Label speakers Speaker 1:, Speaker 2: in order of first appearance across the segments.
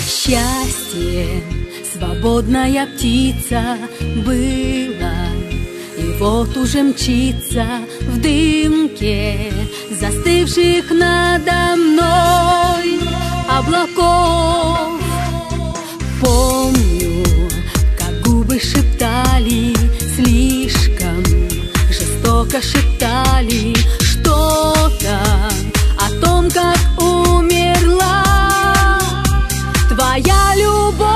Speaker 1: Счастье, свободная птица была, и вот уже мчится в дымке застывших надо мной облаков. Помню, как губы шептали, слишком жестоко шептали что-то о том, как умерла твоя любовь.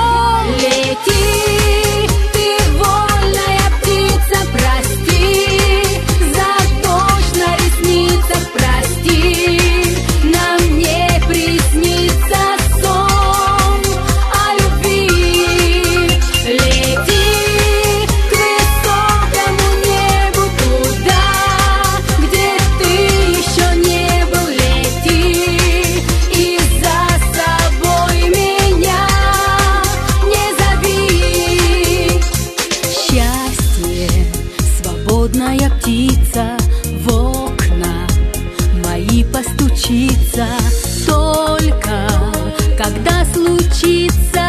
Speaker 1: Лети, ты вольная птица, прости за дождь на ресницах, прости, нам не приснится сон о любви. Лети к высокому небу, туда, где ты еще не был. Лети и за собой меня не зови. Счастье, свободная птица, в окна мои постучится только когда случится